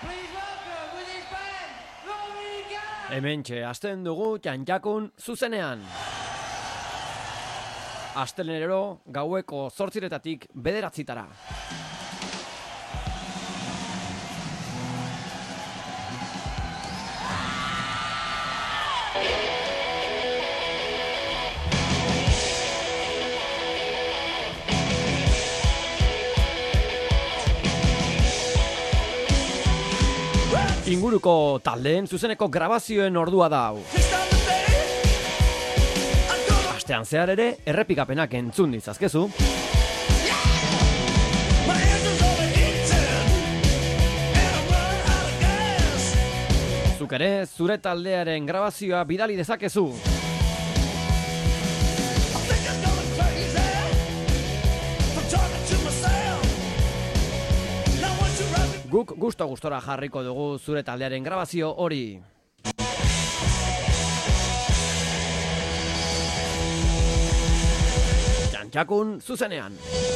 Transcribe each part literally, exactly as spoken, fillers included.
Hementxe, hasten dugu Txantxakun zuzenean. Astelehenero gaueko zortziretatik bederatzitara. Inguruko taldeen zuzeneko grabazioen ordua da hau. Astean zehar ere errepikapenak entzun ditzazkezu. Zuk ere zure taldearen grabazioa bidali dezakezu. Guk gusto-gustora jarriko dugu zure taldearen grabazio hori. Txantxakun zuzenean.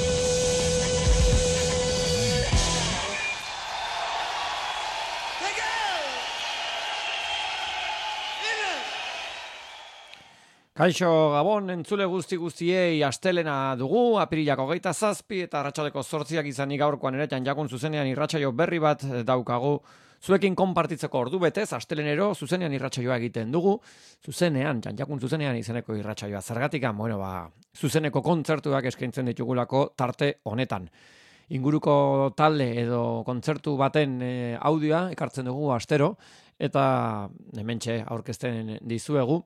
Kaixo Gabon, entzule guzti guztiei astelena dugu, apirilak hogeita zazpi eta arratsaldeko zortziak izanik gaurkoan ere Txantxakun zuzenean irratsaio berri bat daukagu. Zuekin konpartitzeko ordu betez, astelenero zuzenean irratsaioa egiten dugu. Zuzenean, Txantxakun zuzenean izeneko irratsaioa. Zergatik, bueno, ba, zuzeneko kontzertuak eskaintzen ditugulako tarte honetan. Inguruko talde edo kontzertu baten e, audioa ekartzen dugu astero, eta hementxe aurkezten dizuegu.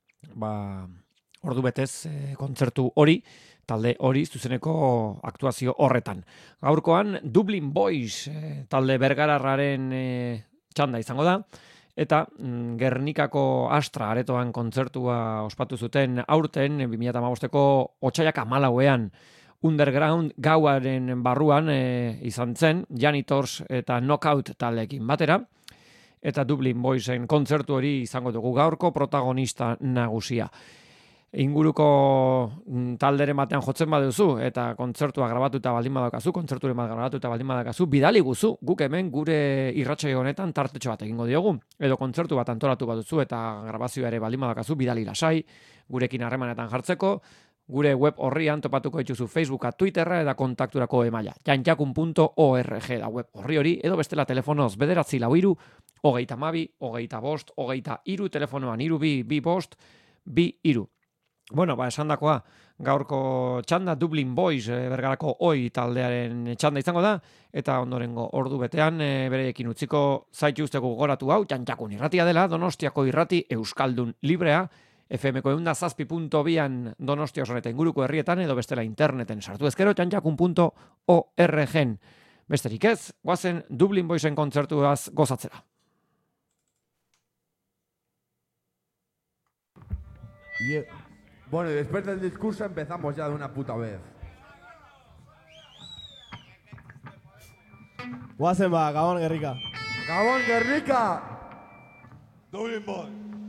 Ba, ordu betez e, kontzertu hori, talde hori zuzeneko aktuazio horretan. Gaurkoan Dublin Boys e, talde bergararraren e, txanda izango da, eta mm, Gernikako Astra aretoan kontzertua ospatu zuten aurten bi mila hamabosteko otsaiak hamalauean Underground gauaren barruan e, izan zen, Janitors eta Knockout taldeekin batera. Eta Dublin Boysen kontzertu hori izango dugu gaurko protagonista nagusia. Inguruko talderen batean jotzen baduzu eta kontzertua grabatuta baldin badakazu, kontzerturen bat grabatuta baldin badakazu, bidali guzu, guk hemen gure irratsaio honetan tartetxo bat egingo diogu. Edo kontzertu bat antolatu baduzu eta grabazioa ere baldin badakazu, bidali lasai, gurekin harremanetan jartzeko, gure web horrian topatuko dituzu Facebooka, Twitterra eta kontakturako emaila. Txantxakun puntu org da web horri hori, edo bestela telefonoz bederatzi lau hiru, hogeita hamabi, hogeita bost, hogeita hiru, telefonoan hiru bi, bi bost, bi hiru. Bueno, ba, esandakoa, gaurko txanda Dublin Boys e, bergarako oi taldearen txanda izango da, eta ondorengo ordu betean e, bereekin utziko zaituzteko goratu hau, Txantxakun irratia dela, Donostiako irrati Euskaldun librea, F M ko eunda zazpi punto bian Donostia oso eta inguruko herrietan edo bestela interneten sartu ezkero txantxakun puntu org. Besterik ez, guazen Dublin Boysen kontzertuaz gozatzera. Yeah. Bueno, y después del discurso empezamos ya de una puta vez. Guazen ba, Gabon Gernika. Gabon Gernika! Dublin Boy.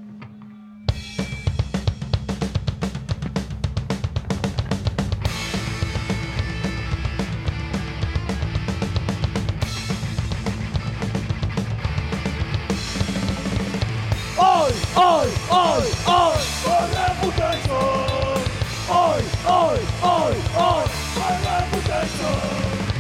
Hoy, hoy, hoy, hoy, por reputación. Hoy, hoy, hoy, hoy, por reputación.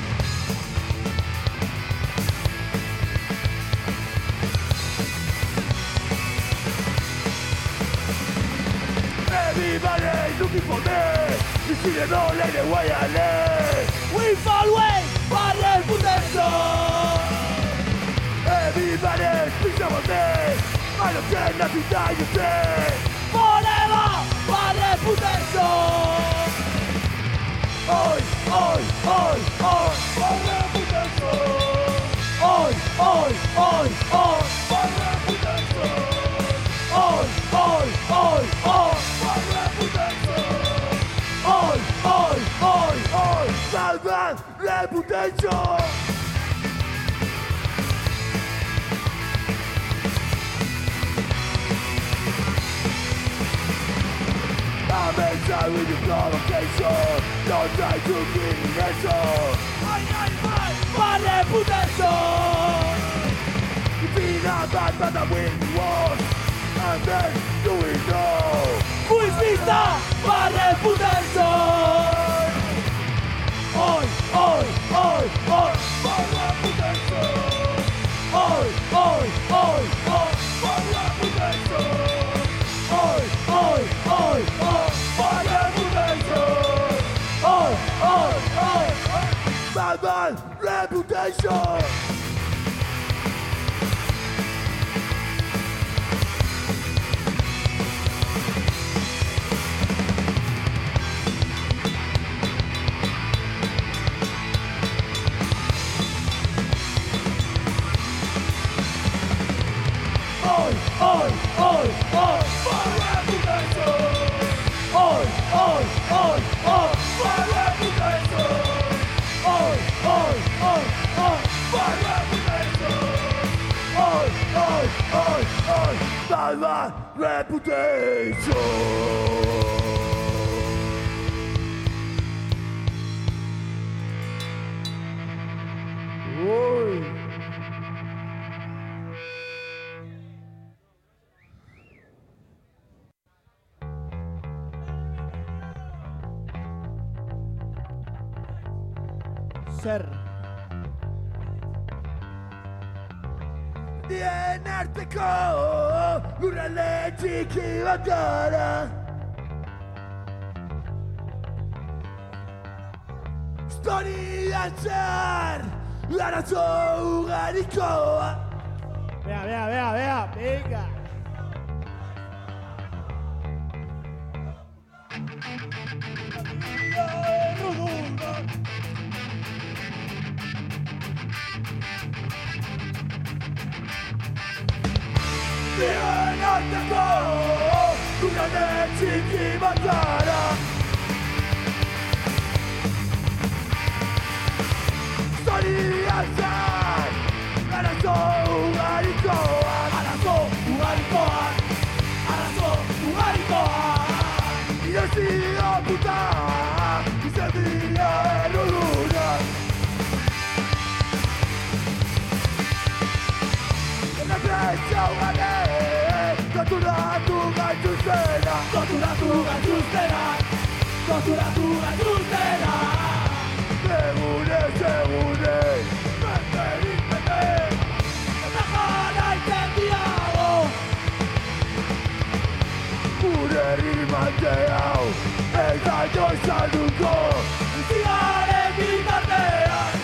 Everybody looking for me. You see the no lady way I live. We fall away, por reputación. Everybody speaks about me. I don't care nothing that you say. Forever, for reputation. Hoy, hoy, hoy, hoy, for reputation. Hoy, hoy, hoy, hoy, for reputation. Hoy, hoy, hoy, hoy, for reputation. Hoy, hoy, hoy, hoy, salve reputation. I'm inside with your provocation. Don't try to give me answer. I am my reputation. seen a bad but the wind was, and then do we know? Fuizista para el Putenson. Hoy, hoy, hoy, hoy, para el Putenson. Hoy, hoy, hoy, hoy, para el Putenson. Hoy, hoy, hoy, hoy, para el Putenson. Hoy, hoy, hoy, hoy, bad bad reputation. Hoy, hoy, hoy, hoy, para el Putenson. Hoy, hoy, hoy, hoy, para el Putenson. Hoy, hoy, hoy, hoy, para el Putenson. Hoy, hoy, hoy, hoy, bad bad reputation. Uy. Zer. Bien arteko lurralde txiki bat gara. Historian zehar arazo ugarikoa. Bea, bea, bea, bea, venga. Bien arteko lurralde txiki bat gara. Historian zehar arazo ugarikoa. Arazo ugarikoa. Arazo ugarikoa. Iosio puta izan dira errudunak. Eta pretxau gane torturatu gaituztena. Torturatu gaituztena. Torturatu gaituztena. Egunez, egunez, menterik mende. Eta jarraiten diago gure rimante hau ez da joiz alduko. Zigaren bitartean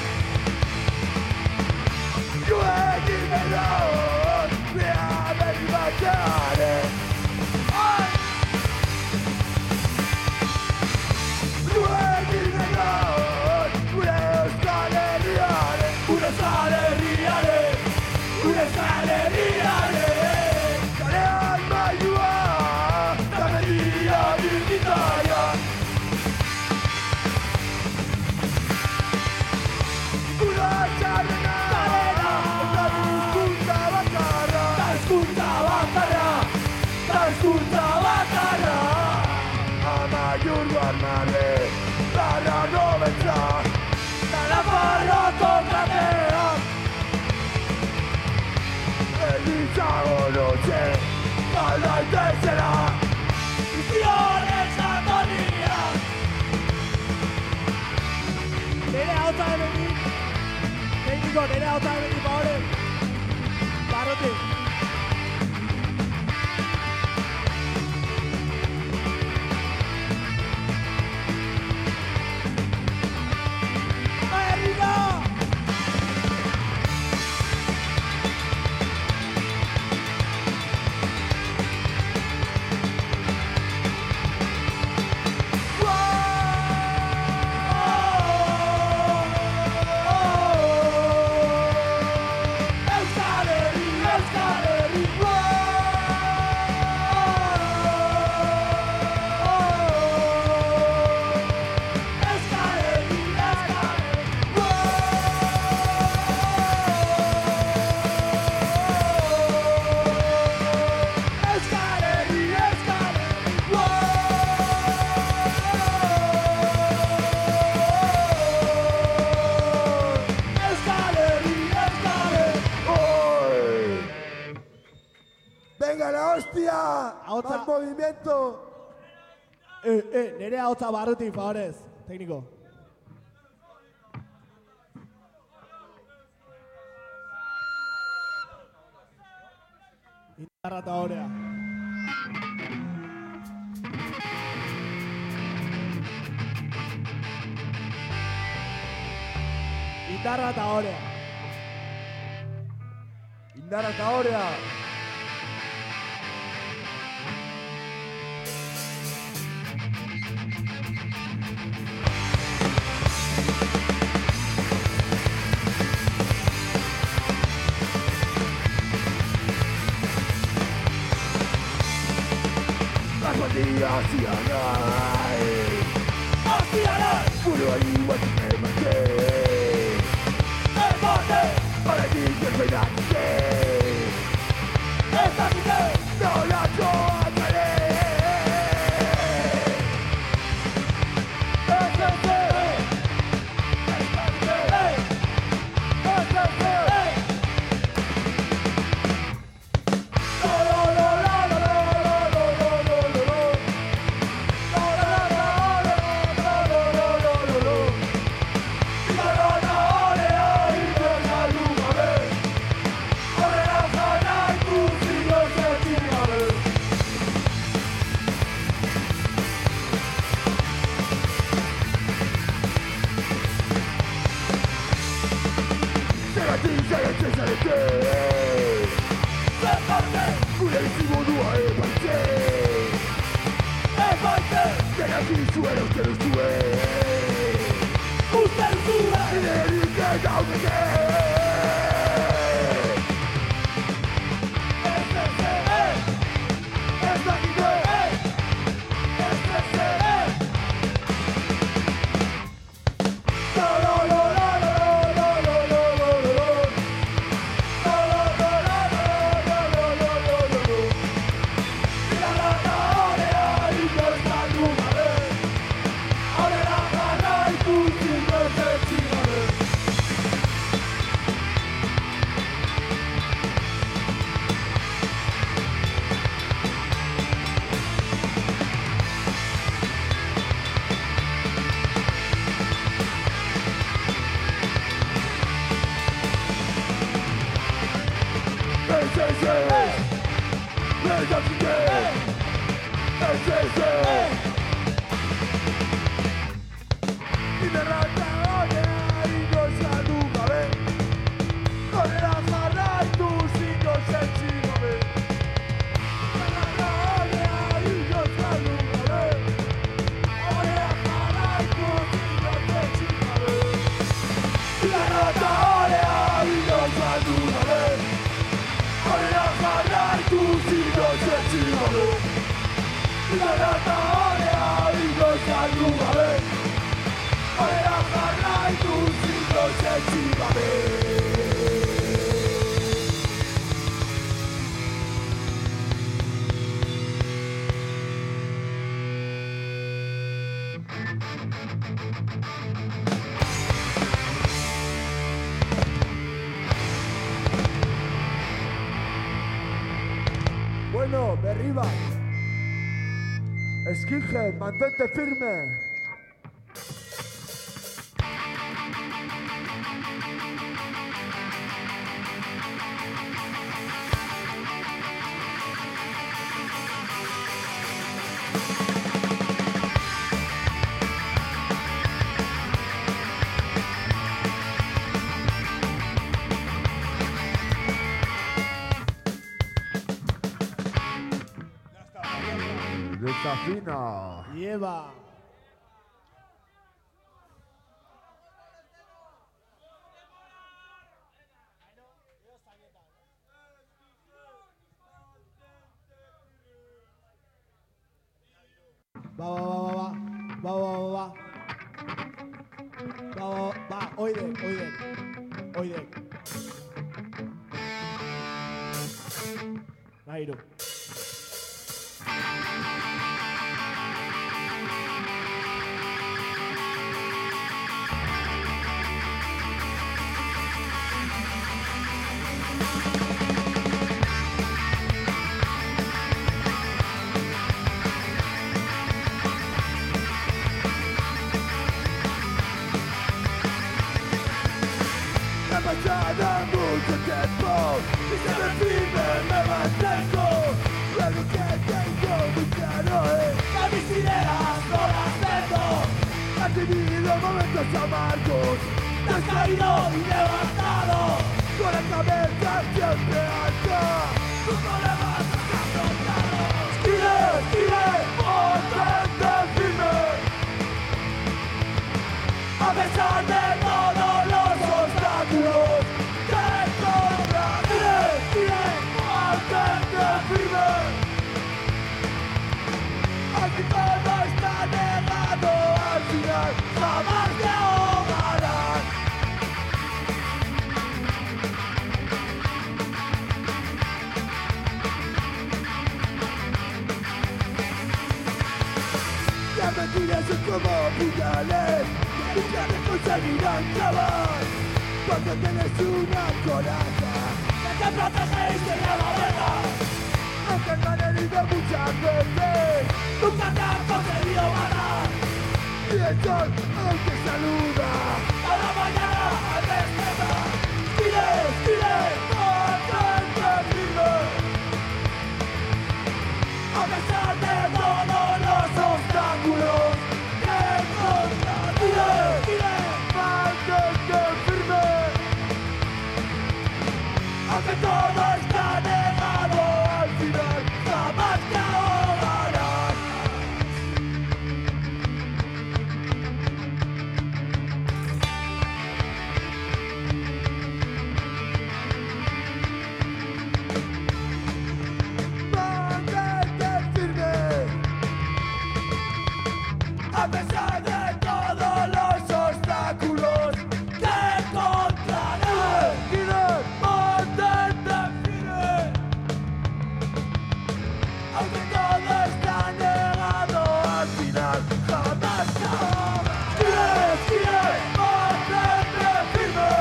joegin edaun behar berri batearen. Joegin edaun gure euskal herriaren. Gure euskal herriaren. Gure euskal herriaren. Kalean mailua eta media birgitaria. Gura txarrena eta hizkuntza bakarra. Ta hizkuntza bakarra. Ta hizkuntza bakarra. Amaiur Guarnale, Larra Nobetza, eta Nafarroako katea. Elitzago noche, aldaitezela, izioren sakonia. Nere hauta hemenik. Tekniko, nere hauta hemenik, bahore. Barrote. Arriba! Euskal Herri, Euskal ahotsa, Ahotsa. más movimiento. Eh, eh, nere ahotsa barruti, favorez. Técnico. Indarra eta horea. Indarra eta horea. Indarra eta horea. Hacia nahi Hacia nahi Buruari batzuk emate Emate Horretik ezbeinatike Ezakite Nolatoak ere Ezakite Ezakite Ezakite Bueno, Berriba. Skinhead, mantente firme. Desafina. Lleva. Va, va, va, va, va, va, va, va, va, va, va, oidek, oidek, oidek. Nahiru. pasado mucho tiempo y siempre firme me mantengo. Lo único que tengo muy claro es que mis ideas no las vendo. Has vivido momentos amargos, te has caído y levantado, con la cabeza siempre alta, tus problemas has afrontado. Escribe, escribe, mantente firme, a pesar de todos los obstáculos que encontrarás. Escribe, escribe, mantente firme, aquí todo está negado, al final jamás te ahogarás. Las mentiras son como puñales que nunca te conseguirán clavar. Cuando tienes una coraza que te protege y te lleva vegas, aunque te han herido muchas veces, nunca te han conseguido ganar. Y el sol aún te saluda cada mañana al despertar. Escribe, escribe, mantente firme, a pesar de todos los obstáculos que encontrarás. Escribe, escribe, mantente firme, aunque todo está negado, al final jamás te ahogarás. Mantente firme, a pesar de todos los obstáculos que encontrarás. Mantente firme, aunque todo está negado, al final jamás te ahogarás. Escribe, mantente firme,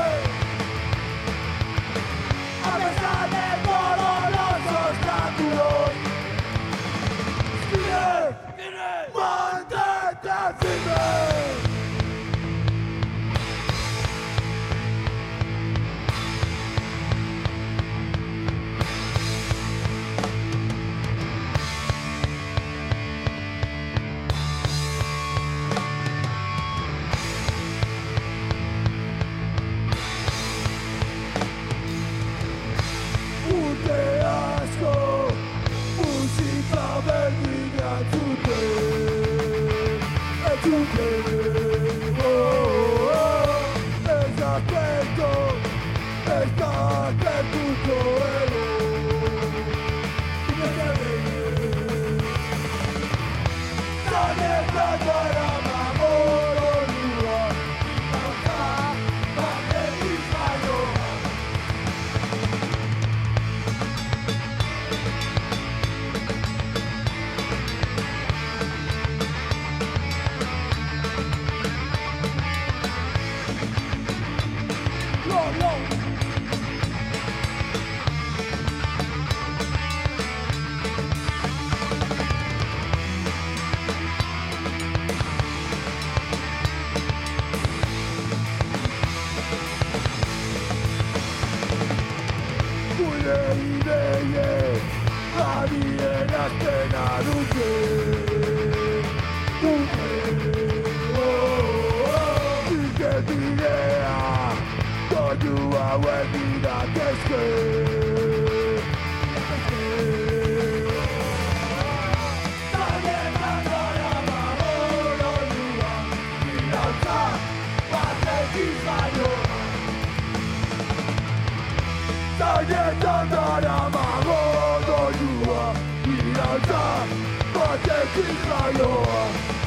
a pesar de todos los obstáculos. Escribe, mantente firme. Urte asko, musika berdina entzute, entzute, oh, oh, ez da cuento, ez da gertuko ero, zanetako eramago dolua, gauza baten izbaioa. No, no. Gure ideiek adierazten adute, dute, oh, oh, ike bidea, doinu hauen dira kezke. Zanetan gara mago doinua, irautza batek izbaioa. Zanetan gara mago doinua, irautza batek izbaioa.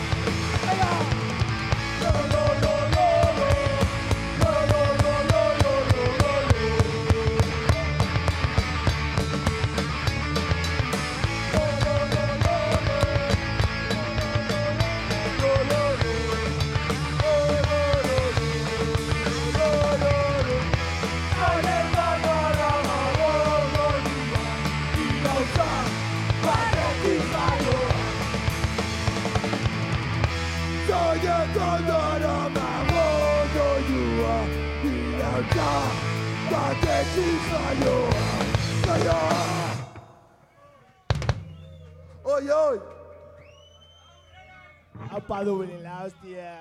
Lo, lo, lo, lo, lo. Lo, lo, lo, lo, lo, lo, lo, lo. Lo, lo, lo, lo, lo. Lo, lo, lo. Lo, lo, lo. Lo, lo, lo. Zanetan gara mago doinua, irautza batek izbaioa. Zanetan gara mago doinua, irautza batetik jaioa, jaioa. Oi, oi! Apa dubelila, hostia.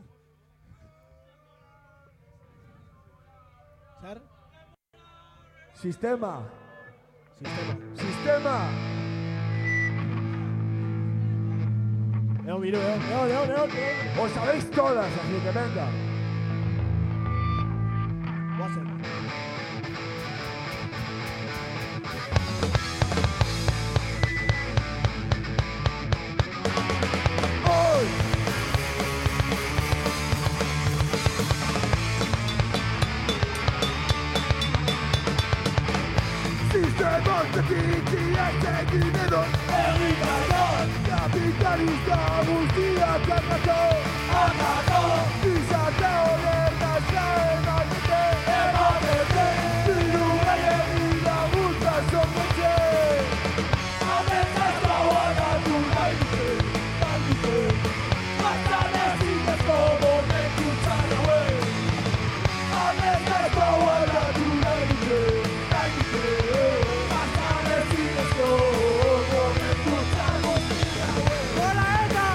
Zer? Sistema. Sistema. Sistema. Leo, miro, Leo, Leo, Leo, Leo, Leo. Os sabéis todas, así que venga. Guazen. Oi! Sistematik iaz egin edo herritarron kapitalista guztiak akako, akako. Gizarte honen azkaen aldete, ematete, diru gehiegi laguntza zonbetxe. Ametazko aldatu nahi dute, nahi dute, bazan ezinezko momentuntza hauek. Ametazko aldatu nahi dute, nahi dute, bazan ezinezko momentuntza hauek. Hola, eta!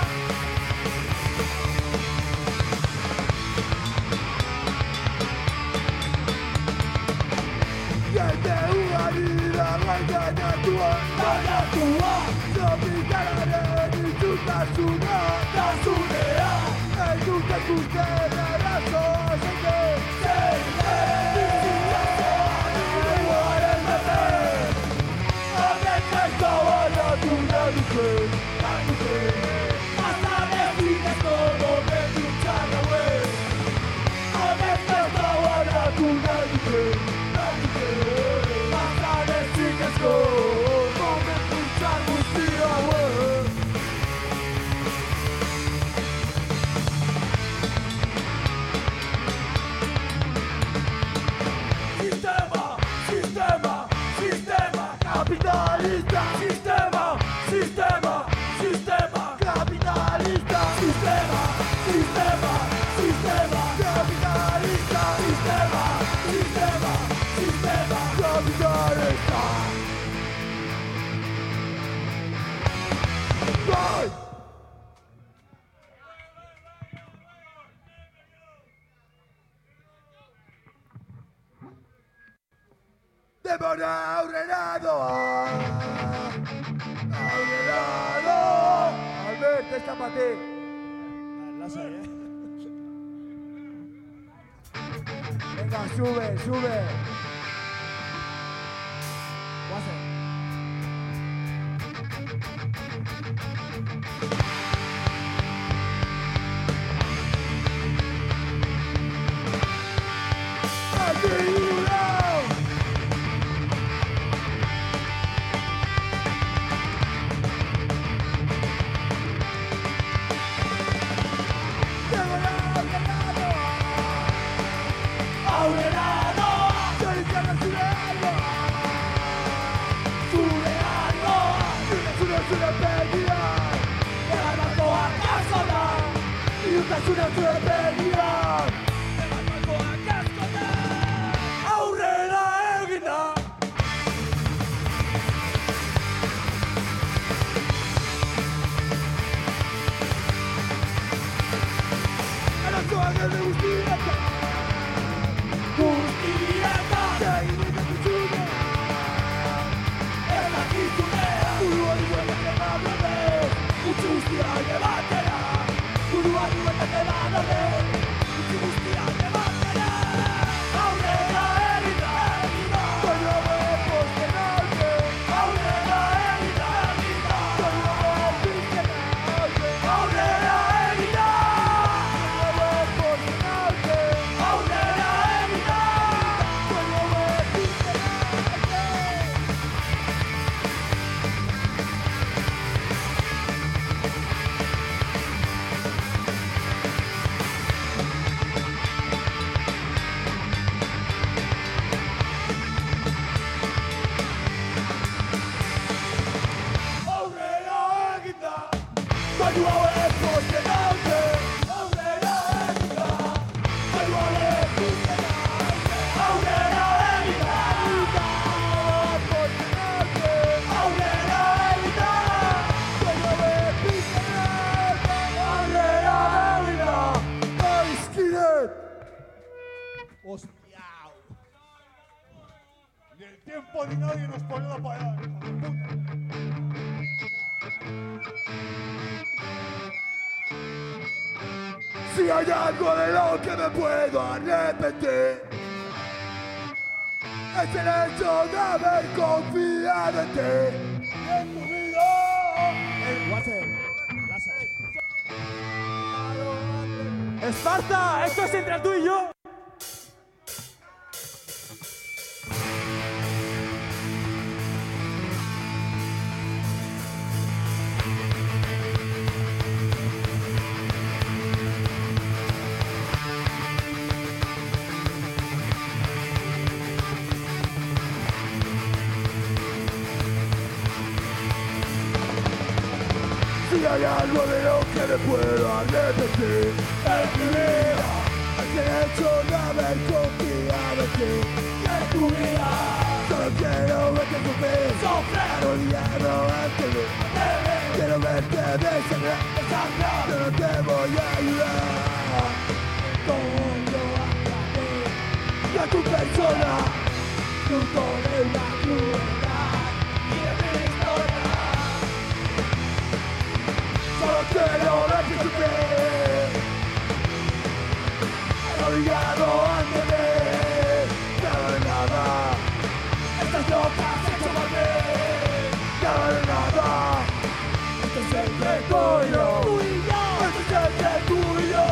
Jende ugari da gaineratua, gaineratua. Tropikalaren itxutasuna, tasunea. Ez dute ikusten arazoa zeite, zeite. Biziazoan eguaren bete. Ametazko aldatu nahi dute, nahi dute. Bazan ezinezko momentuntza hauek. Ametazko aldatu nahi dute, nahi dute. Bazan ezinezko momentuntza guzti hauek. Sistema, sistema, sistema capitalista. Sistema, sistema, sistema capitalista. Sistema, sistema, sistema capitalista. Sistema, sistema, sistema capitalista. Vai! Demora aurrera doa, aurrera doa. Albert, escapate. Lasai, eh? Venga, sube, sube. Guazen. Adiós. Demora aurrera doa, aurrera doa. Zoritzarra zure arloa, zure arloa. Zure, zure, zure begiak, erabakoak asko da. Irutasuna zure begiak. Erabakoak asko da. Aurrera egin da. Arazoak ere guztietan, guztietan. Segin dut ez dakizunea. Buruari bueltak eman ordez, utzi guztia alde batera. Buruari bueltak eman ordez, Hostia. Ni el tiempo ni nadie nos podrá parar, hija de puta. Si hay algo de lo que me puedo arrepentir, es el hecho de haber confiado en ti. En tu vida. Guacer. Láser. ¡Esparta! ¡Esto es entre tú y yo! Si hay algo de lo que me puedo arrepentir en mi vida, es el hecho de haber confiado en ti. En tu vida, solo quiero verte sufrir, arrodillado ante mí. Quiero verte desangrar, yo no te voy a ayudar. Todo hacia ti y a tu persona, fruto de una crueldad y de mi historia. Solo quiero verte sufrir, arrodillado ante mí. Nada de nada, estás loca, has hecho por mí. Nada de nada, esto es entre tú y yo. Esto es entre tú y yo.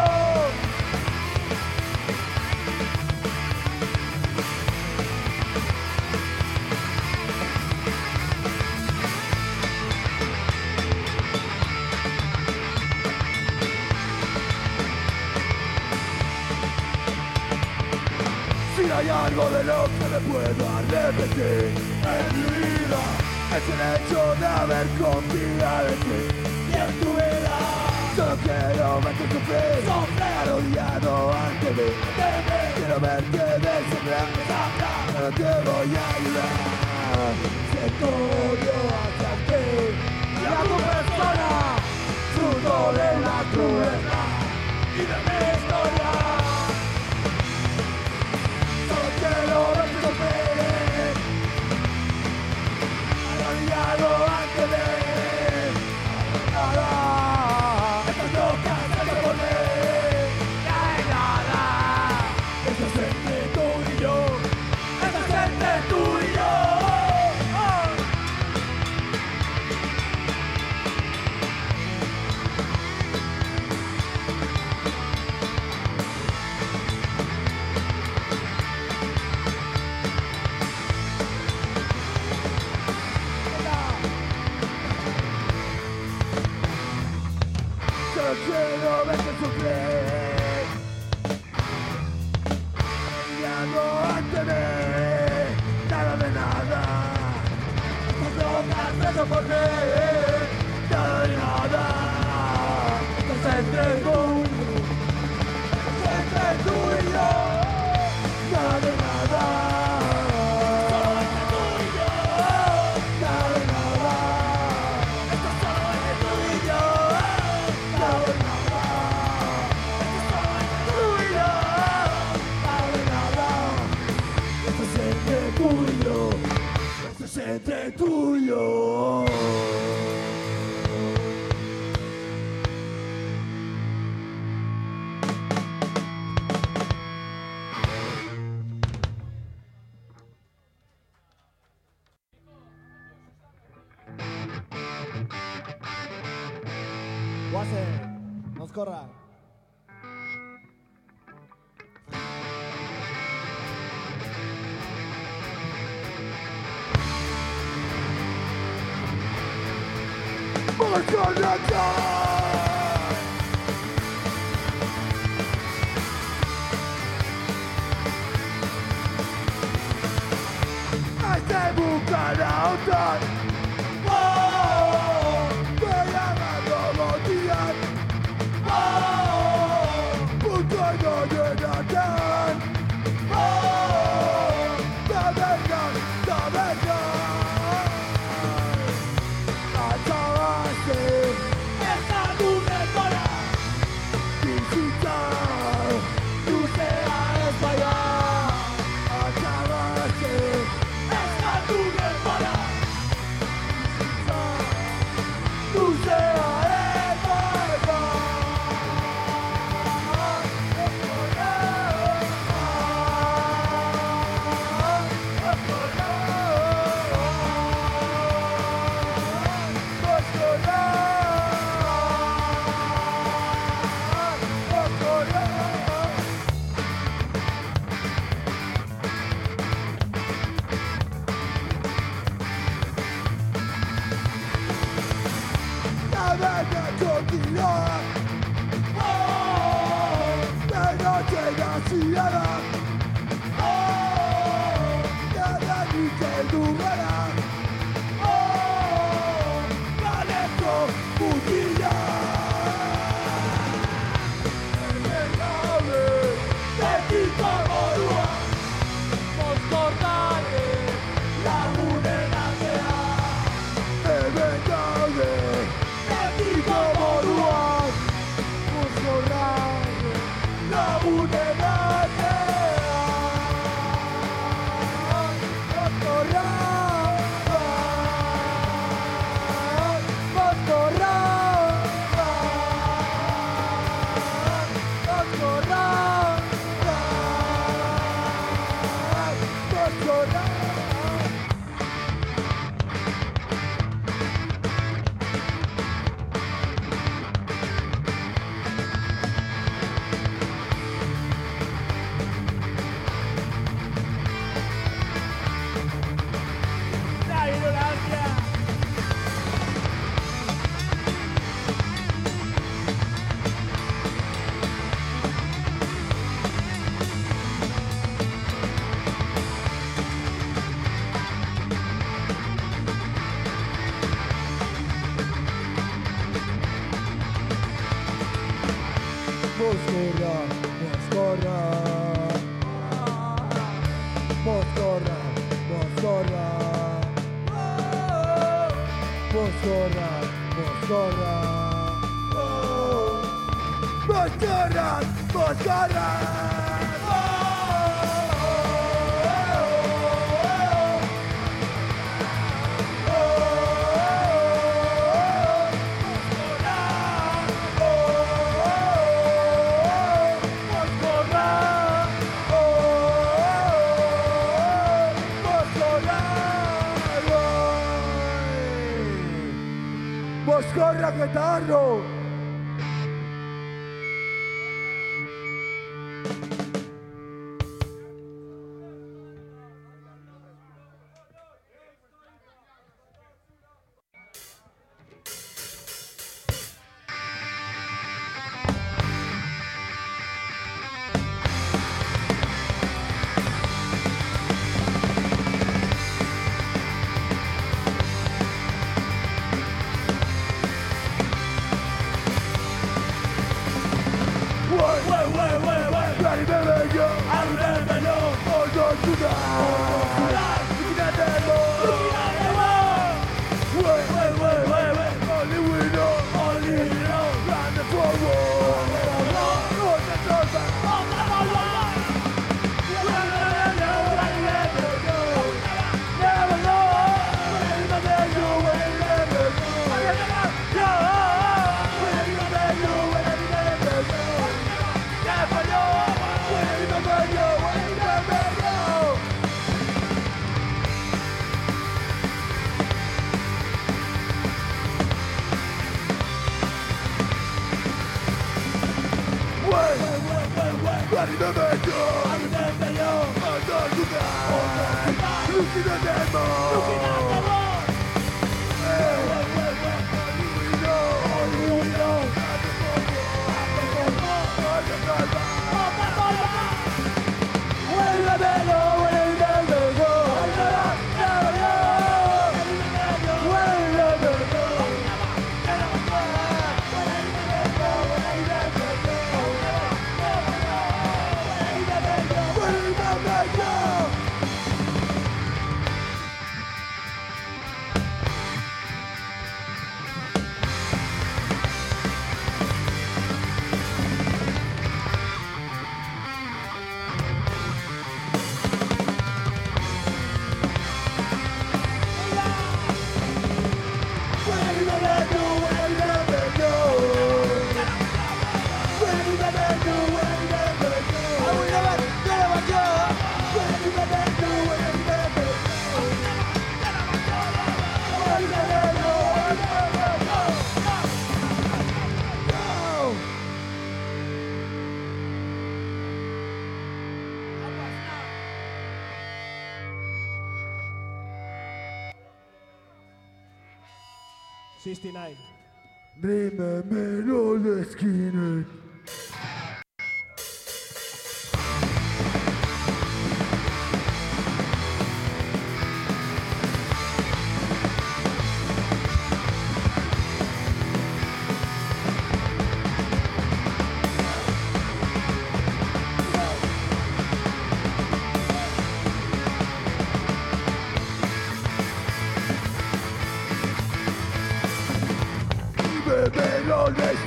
Si hay algo de lo que me puedo arrepentir en mi vida, es el hecho de haber confiado en ti. Y en tu vida, solo quiero verte sufrir, arrodillado ante mí. Quiero verte desangrar, yo no te voy a ayudar. Siento odio hacia ti y a tu persona, fruto de la crueldad y de mi historia. Quiero verte sufrir, arrodillado ante mí. Nada, estás loca, estás por mí. No hay nada, esto es entre tú y yo. Esto es entre tú y yo. Solo quiero verte sufrir, arrodillado ante mí. Nada de nada, estás loca, preso por mí. Nada de nada, esto es entre tú, esto es entre tú y yo. Nada de nada, solo entre tú y yo. Nada de nada, esto es solo entre tú y yo. Nada de nada, esto es solo entre tú y yo. Nada de nada, esto es entre tú y yo. Esto es entre tú y yo. Guacer. Nos corra. Este buscará otra. Oh, voy a darlo días. Oh, punto y no llegarán. Oh, la verdad, la verdad. Acabaste Esta tu memoria. visitar. Tú seas ziara. Oh, gara nikeldu gara. Oh, galeko mutila. Hemen gabe, betiko morua. Mozkortare, lagunen artean. Hemen gabe, betiko moruak. Mozkortare, lagunen artean. Mozkortare, mozkortare, mozkortare. La ignorancia. Moscorra, Moscorra. Moscorra, Moscorra. Moscorra, Moscorra. Moscorra, Moscorra. Moscorra, guitarro. sixty-nine. Remember all the skinner.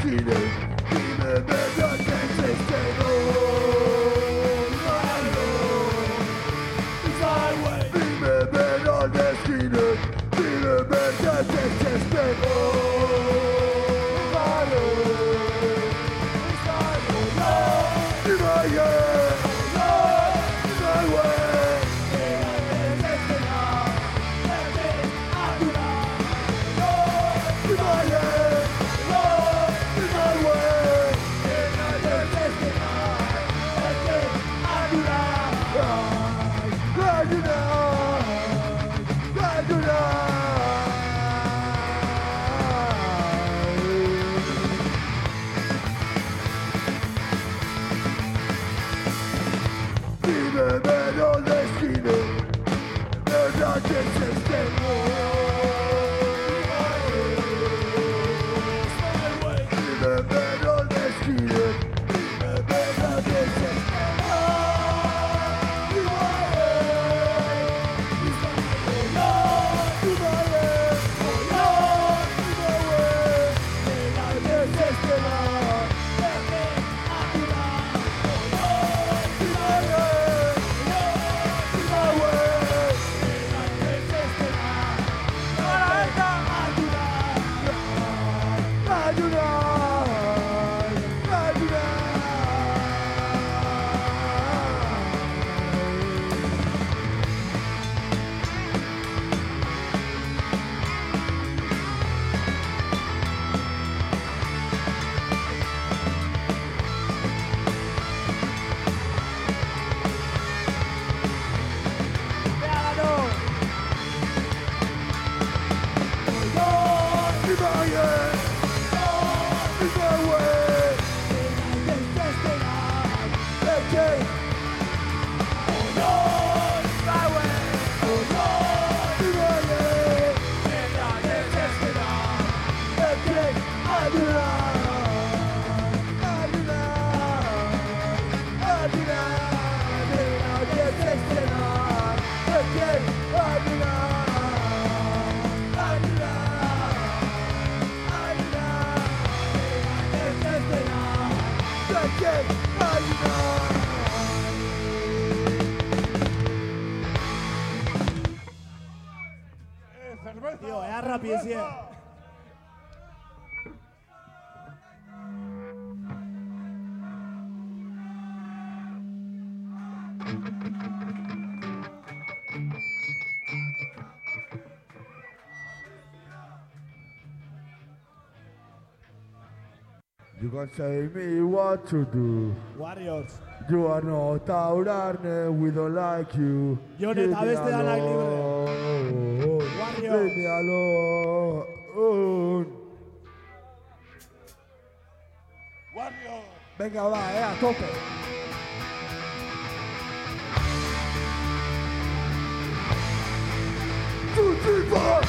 esquina, dime verdad que existe, no, dime verdad de esquina, dime verdad que existe, no, Tío, es rapidez. You can say me what to do. Warriors. You are not our Arne, we don't like you. Jon Leave eta me beste danak libre. alone. Warriors. Leave me alone. Warrior. Venga, va, eh, a tope. Two, three, four.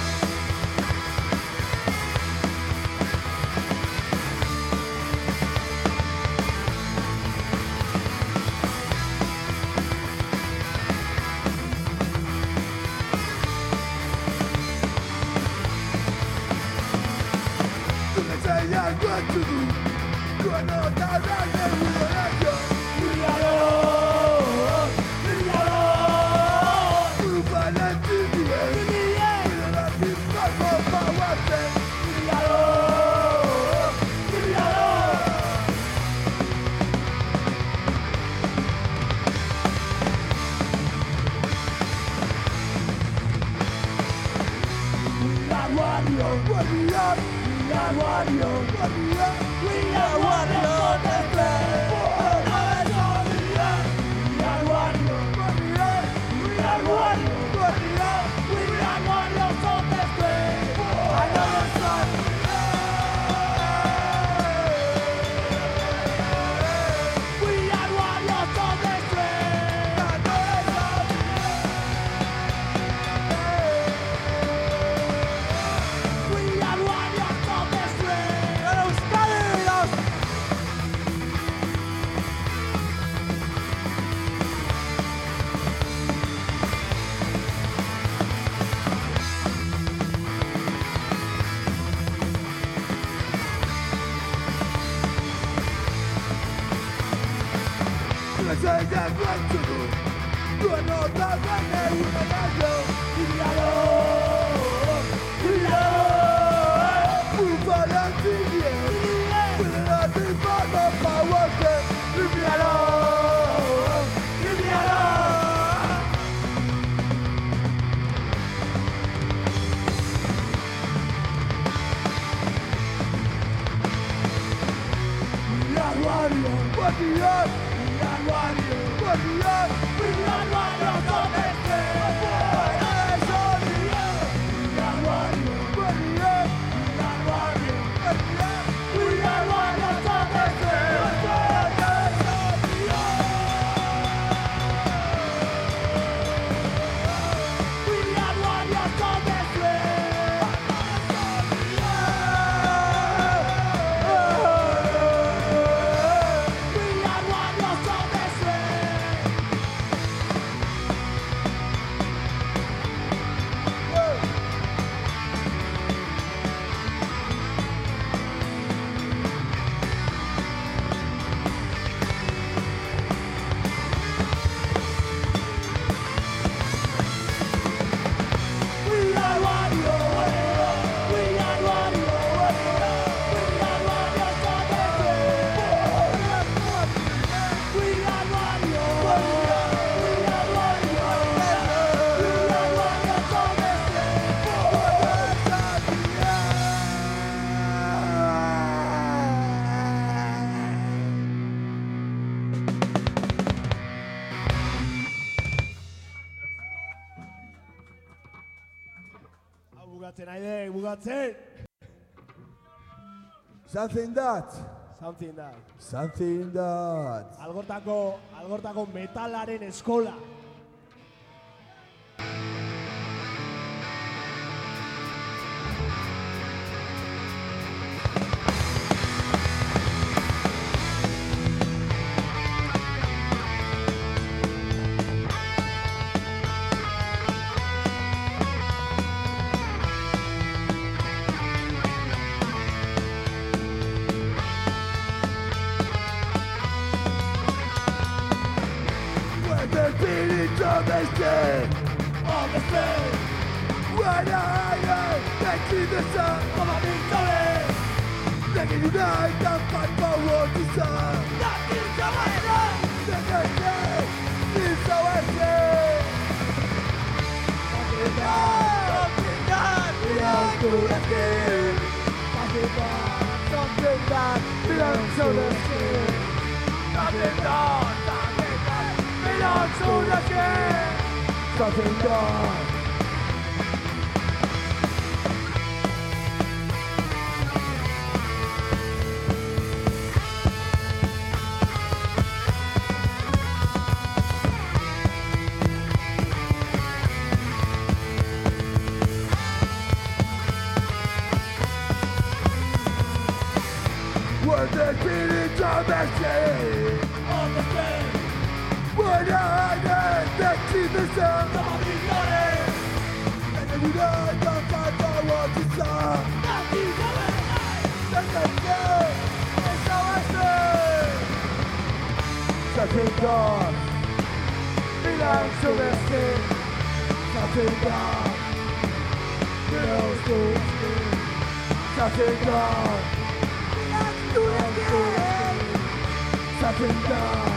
You can say I'm what to do. You are not our Arne, we don't like you. Leave me alone. Leave me alone. You find that to the end. We don't have this fight for power, then. Leave me alone. Leave me alone. We are warriors, warriors. We are warriors, warriors. We are warriors, that's right. We are warriors, warriors. We are warriors, warriors. We are warriors on the street. I know the sun. We are warriors on the street. I know the sun. We are warriors on the street. Bugatzen, aide, bugatzen! Something that. Something that. Something that. Algortako, algortako metalaren eskola. On the street, on the street, when I am making the sound of a victory, making unite and fight for what is up. That is how I live. The day is how I say. Something that, something that belongs to the skin. Something that, something that belongs to the skin. Something that, something that belongs to the skin. Something that. When the beatings of the sea, on the street, when I am making the sound of a victory, and then you know don't fight for what is up. That is how I live. That's the day. That's how I say. Something God belongs to the sea. Something God belongs to the sea. Something God. Do it again! Something done!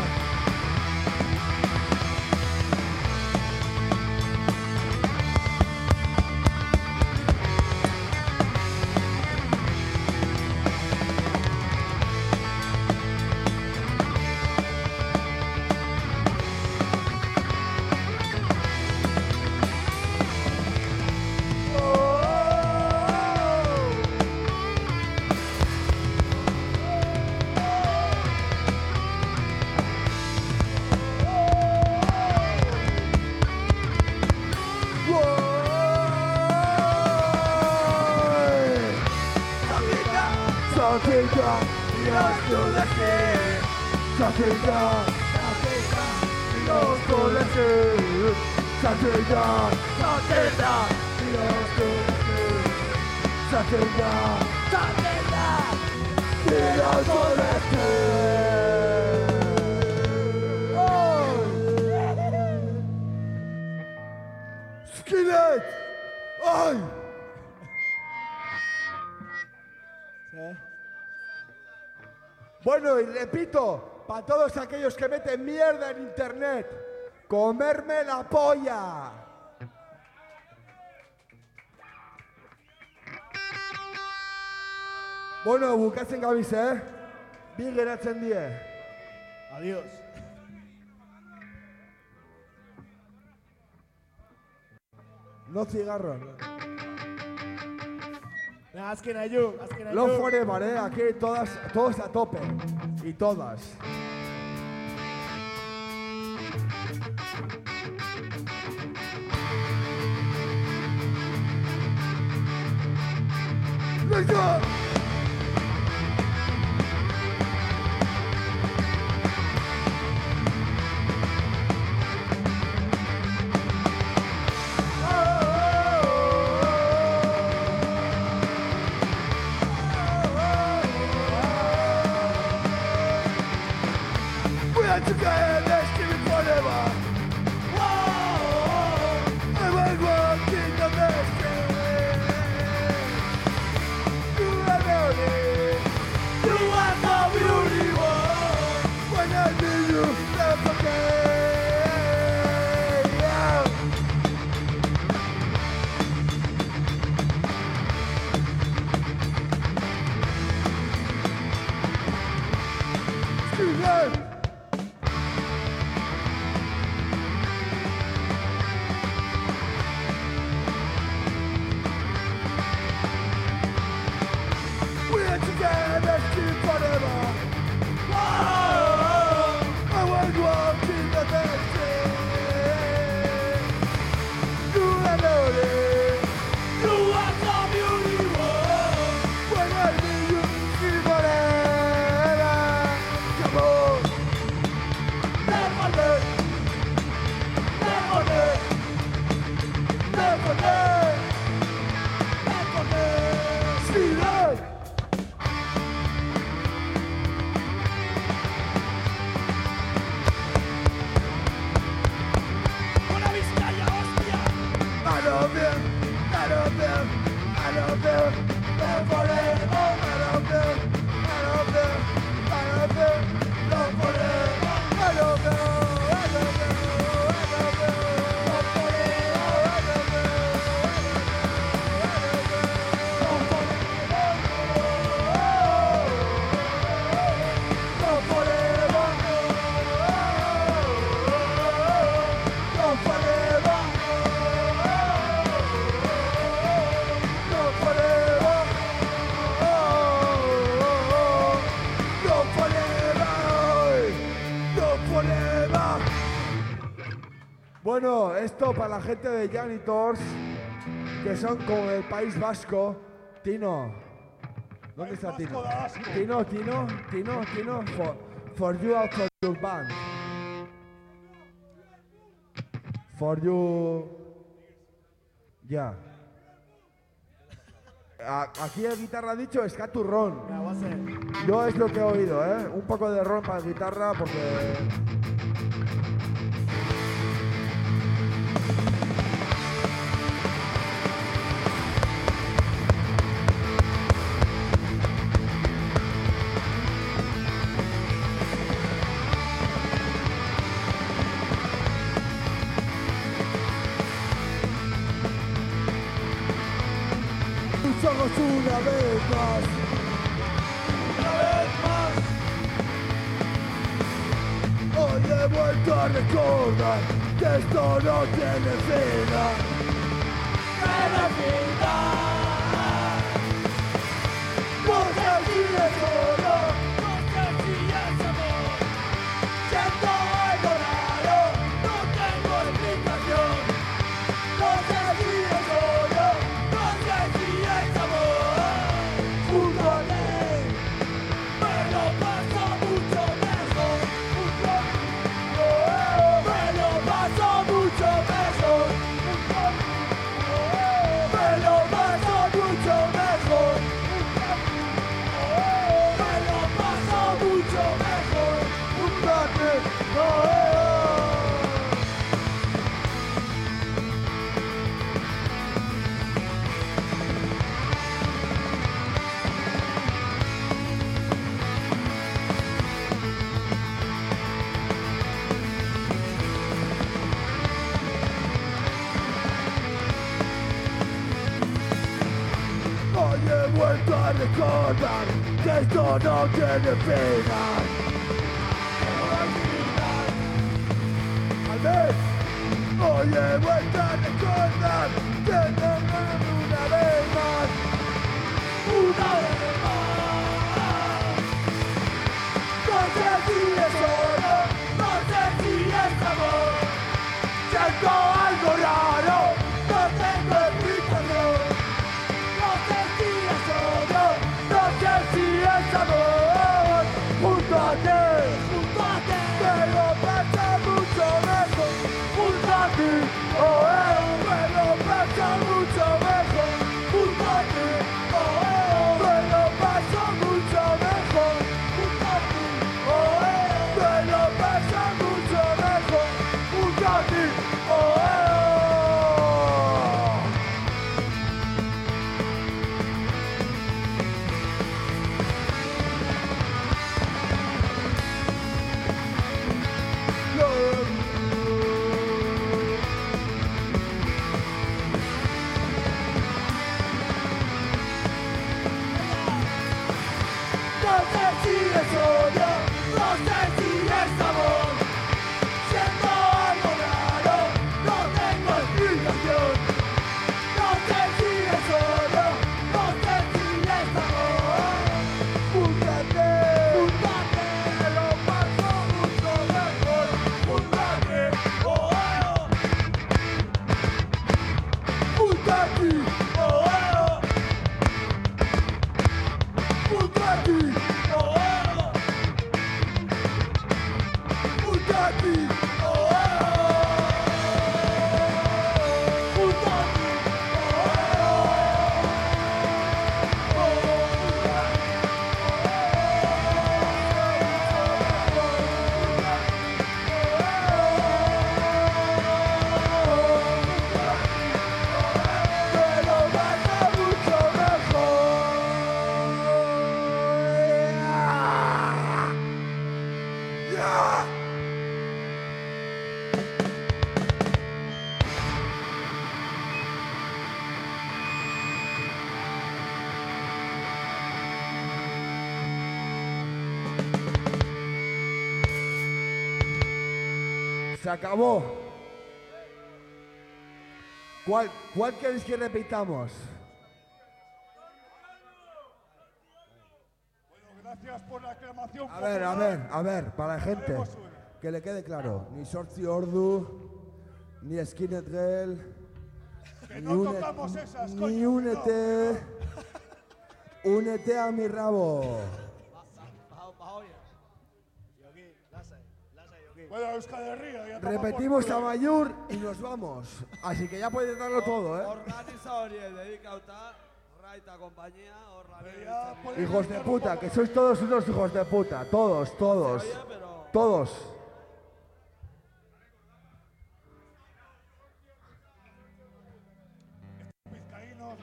Something God belongs to the sea. Something God, something God belongs to the sea. Something God, something God belongs to the sea. Something God, something God belongs to the sea. Oh! Skinhead! Ay! ¿Eh? Bueno, y repito, para todos aquellos que meten mierda en internet, comerme la polla. Bueno, bukatzen gabiz, eh? Bi geratzen die. Adiós. No cigarros. Venga, azken ayu, azken ayu. Love forever, eh. Aquí todas, todos a tope. Y todas. Let's go! Together, living forever. Whoa, I will walk in the distance. You are beauty, you are so beautiful. When I see you, never forget. Yeah. Student. Together, keep forever. Whoa, I will walk in the distance. You are beauty, you are so beautiful. When I see you, keep forever. Come on, never let, never let, never let, never let. See that. I love you, I love you, I love you, love forever. I love you, I love you, I love you, love forever. I love you, I love you, I love you, love forever. I love you, I love you, love forever. Love forever, love forever. Bueno, esto para la gente de Janitors, que son como el País Vasco. Tino, ¿dónde está Tino? Tino, Tino, Tino, Tino, for, for you out for your band. For you... Ya. A- Aquí el guitarra ha dicho escaturrón. Venga, guase. Yo es lo que he oído, ¿eh? Un poco de ron para la guitarra porque... Tus ojos una vez más, una vez más. Hoy he vuelto a recordar que esto no tiene pena. ¡Cada final! No sé si es solo, no sé si es amor. Siento algo raro, no tengo explicación. No sé si es solo, no sé si es amor. Junto a él me lo paso mucho mejor. Junto a él me lo paso mucho mejor. Junto a él me lo paso mucho mejor. Me lo paso mucho mejor. Junto a él. Hoy he vuelto a recordar que esto no tiene pena. vez. Hoy he vuelto a recordar que no gano una vez más. Una vez más. No sé si es oro, no sé si es amor. Siento algo raro, no tengo explicación. No sé si es oro, no sé si es amor. Junto a ti, junto a ti, me lo pasa mucho mejor. Junto a ti, oh eh, me lo pasa mucho mejor. Junto a ti, oh eh, me lo paso mucho mejor. Junto a ti, oh eh, me lo pasa mucho mejor. Junto a ti, oh eh. No sé si es odio, no sé si es amor. Siento algo raro, no tengo explicación. No sé si es odio, no sé si es amor. Júntate, júntate, me lo paso mucho mejor. Júntate, oh oh. Júntate, oh oh. Júntate, oh oh. Júntate, oh oh. Júntate, me lo pasa mucho mejor. Yeah. Se acabó. ¿Cuál, cuál queréis que repitamos? Bueno, gracias por la aclamación. A ver, a ver, a ver, para la gente, Haremos una. que le quede claro. Ni Sortzi Ordu, ni Skinhead Girl, Que ni, no une- tocamos esas, ni coño, únete, únete a mi rabo. Bueno, Euskal Herria. ya toma Repetimos por a culo. Mayur y nos vamos. Así que ya podéis darlo todo, ¿eh? Organiza horiek dedikauta, Raita compañía, horra Ya puede- Hijos de puta, que sois todos unos hijos de puta. Todos, todos. pero Todos. Vizcaínos.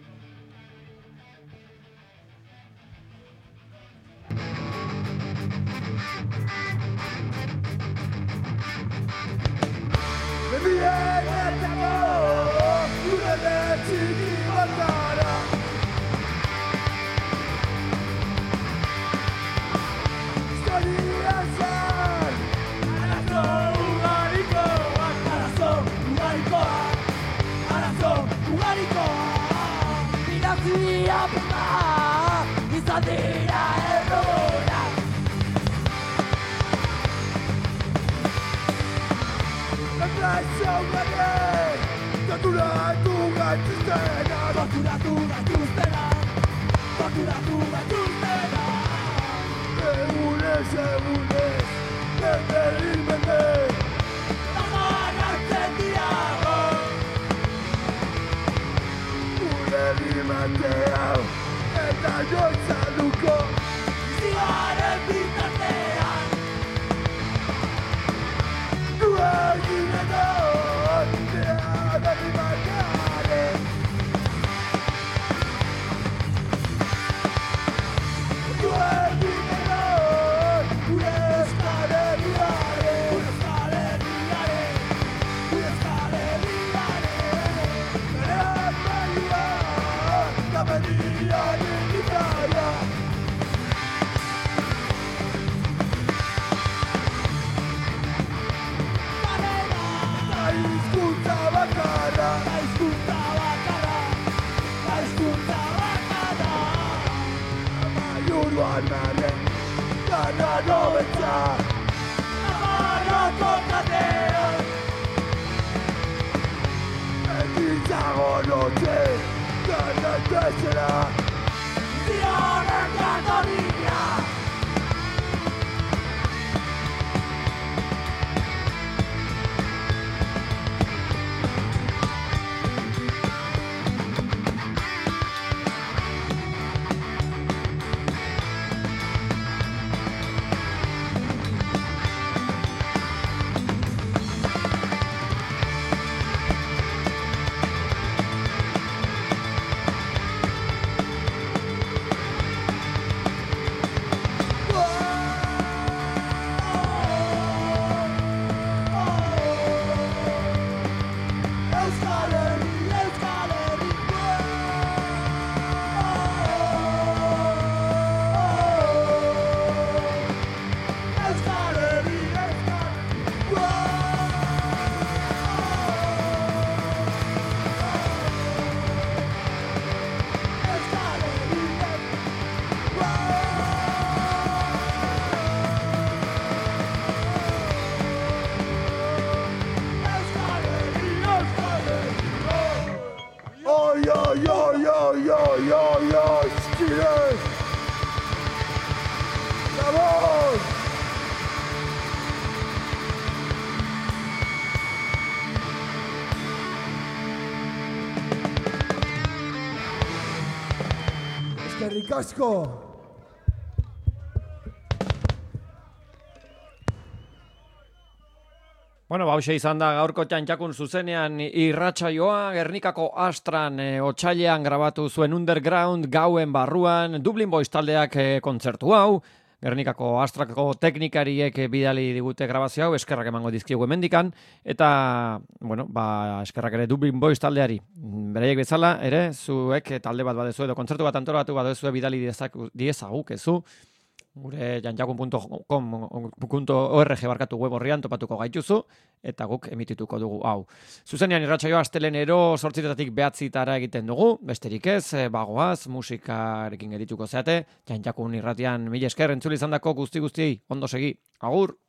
Me viene el amor, una de chiquitara. Historia san, Arazo ugariko, arazo ugarikoa, arazo ugarikoa. Idatzia pena, izan dira errora. traición gane, torturatu gaituztena. Torturatu gaituztena, torturatu gaituztena. Egunez, egunez, mende hil mende. Nagarratzen dirago, Gure rimatea, eta joitzaluko. zigaren bitartean. Duegin edo, tea da rimatearen. Duegin edo, gure Euskal Herriaren. Gure Euskal Herriaren, gure Euskal Herriaren. Bere maila, da mendiaren gitaia. Armaren Gana nobetza Amarrako katean Egitzago noche Gana tezera Zionen gatorria Eskerrik asko. Bueno, bauxe izan da gaurko txantxakun zuzenean irratsaioa, Gernikako Astran e, otsailean grabatu zuen Underground gauen barruan, Dublin Boys taldeak e, kontzertu hau, Gernikako Astrako teknikariek bidali digute grabazio hau, eskerrak emango dizkiegu hemendikan, eta, bueno, ba, eskerrak ere Dublin Boys taldeari, beraiek bezala, ere, zuek talde bat badezu edo kontzertu bat antolatu badezu bidali diezaguk, ezu, gure janjakun punto com punto org barkatu web horrian topatuko gaituzu, eta guk emitituko dugu hau. Zuzenean irratsaioa astelenero zortzitatik behatzitara egiten dugu, besterik ez, bagoaz, musikarekin gerituko zeate, janjakun irratian mila esker entzule izandako guzti guztiei, ondo segi, agur!